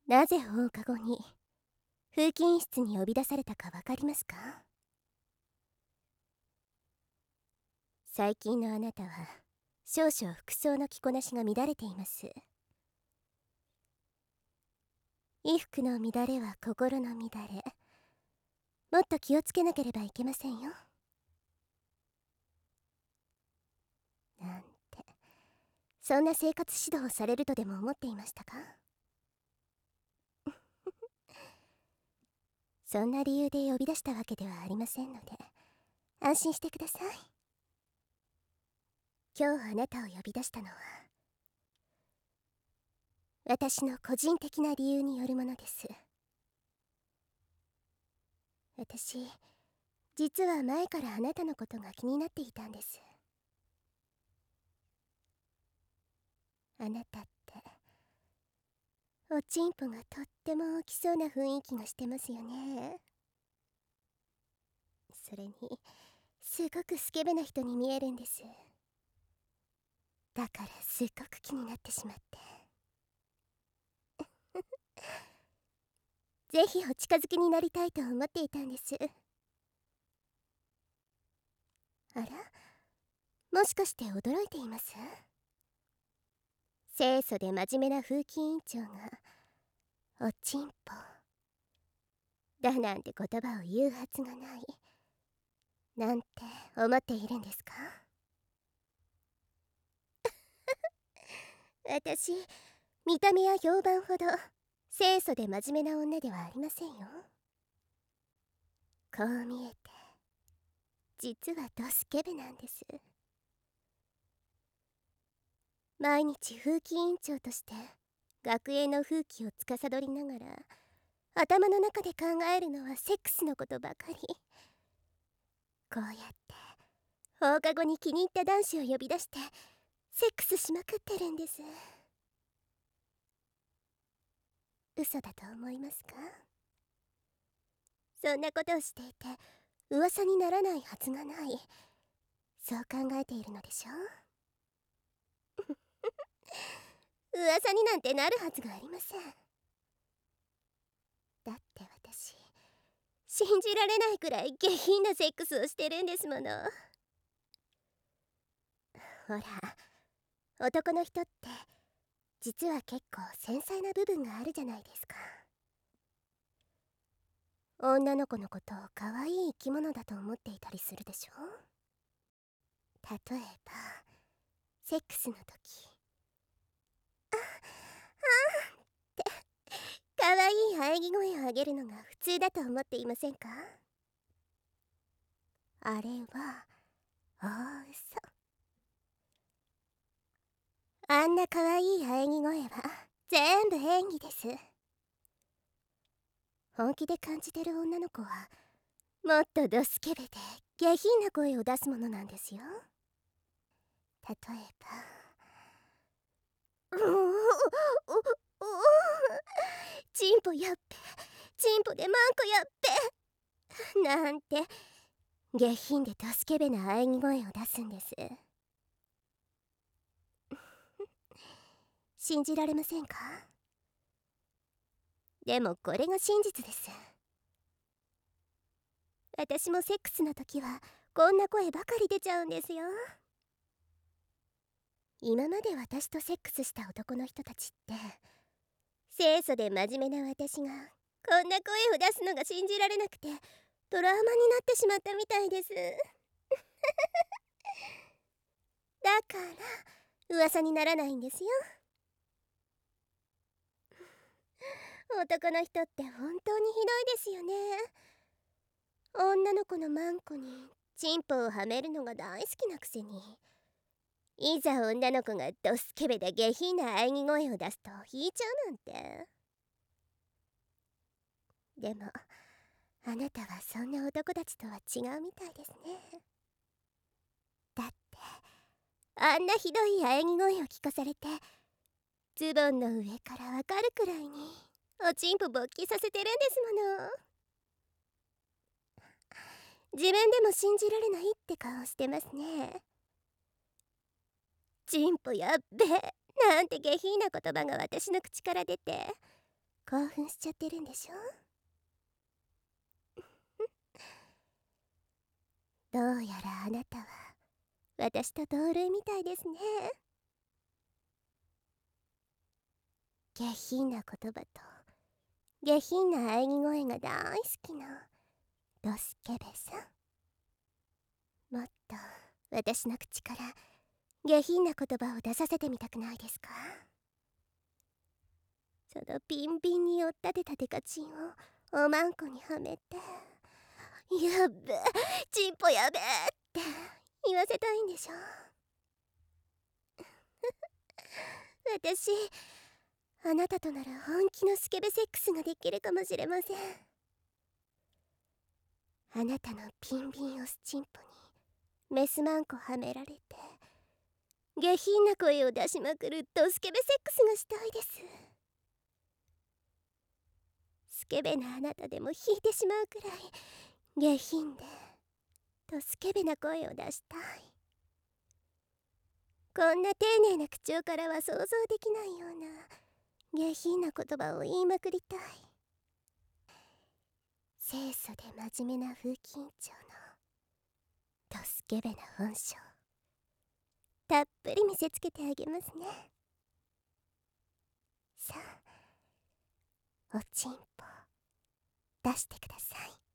なぜ放課後に風琴室に呼び出されたかわかりますか？最近のあなたは少々服装の着こなしが乱れています。衣服の乱れは心の乱れ。もっと気をつけなければいけませんよ。なんて、そんな生活指導をされるとでも思っていましたか？そんな理由で呼び出したわけではありませんので、安心してください。今日あなたを呼び出したのは、私の個人的な理由によるものです。私、実は前からあなたのことが気になっていたんです。あなたって、おちんぽがとっても大きそうな雰囲気がしてますよね。それに、すごくスケベな人に見えるんです。だからすっごく気になってしまって。ぜひお近づきになりたいと思っていたんです。あら、もしかして驚いています？清楚で真面目な風紀委員長がおちんぽだなんて言葉を言うはずがないなんて思っているんですか？私、見た目や評判ほど清楚で真面目な女ではありませんよ。こう見えて実はドスケベなんです。毎日風紀委員長として学園の風紀を司りながら頭の中で考えるのはセックスのことばかり。こうやって放課後に気に入った男子を呼び出してセックスしまくってるんです。嘘だと思いますか？そんなことをしていて噂にならないはずがない、そう考えているのでしょう？噂になんてなるはずがありません。だって私、信じられないくらい下品なセックスをしてるんですもの。ほら、男の人って実は結構繊細な部分があるじゃないですか。女の子のことを可愛い生き物だと思っていたりするでしょ。例えばセックスの時、ああって可愛い喘ぎ声を上げるのが普通だと思っていませんか？あれは大嘘。あんな可愛い喘ぎ声は全部演技です。本気で感じてる女の子はもっとドスケベで下品な声を出すものなんですよ。例えば、チンポやっぺ、チンポでマンコやっぺなんて下品でドスケベな喘ぎ声を出すんです。信じられませんか？でもこれが真実です。私もセックスの時はこんな声ばかり出ちゃうんですよ。今まで私とセックスした男の人たちって清楚で真面目な私がこんな声を出すのが信じられなくてトラウマになってしまったみたいです。だから噂にならないんですよ。男の人って本当にひどいですよね。女の子のマンコにチンポをはめるのが大好きなくせに、いざ女の子がドスケベで下品な喘ぎ声を出すと引いちゃうなんて。でもあなたはそんな男たちとは違うみたいですね。だってあんなひどい喘ぎ声を聞かされてズボンの上からわかるくらいにおちんぽ勃起させてるんですもの。自分でも信じられないって顔してますね。チンポやっべなんて下品な言葉が私の口から出て、 興奮しちゃってるんでしょ。どうやらあなたは私と同類みたいですね。下品な言葉と下品な喘ぎ声が大好きなドスケベさん。もっと私の口から下品な言葉を出させてみたくないですか？そのビンビンに寄ったてたデカチンをおまんこにはめて、やっべ、チンポやべって言わせたいんでしょ。私、あなたとなら本気のスケベセックスができるかもしれません。あなたのピンビンオスチンポにメスマンコはめられて下品な声を出しまくるドスケベセックスがしたいです。スケベなあなたでも引いてしまうくらい下品でドスケベな声を出したい。こんな丁寧な口調からは想像できないような下品な言葉を言いまくりたい。清楚で真面目な風紀委員長のドスケベな本性たっぷり見せつけてあげますね。さあ、おちんぽ出してください。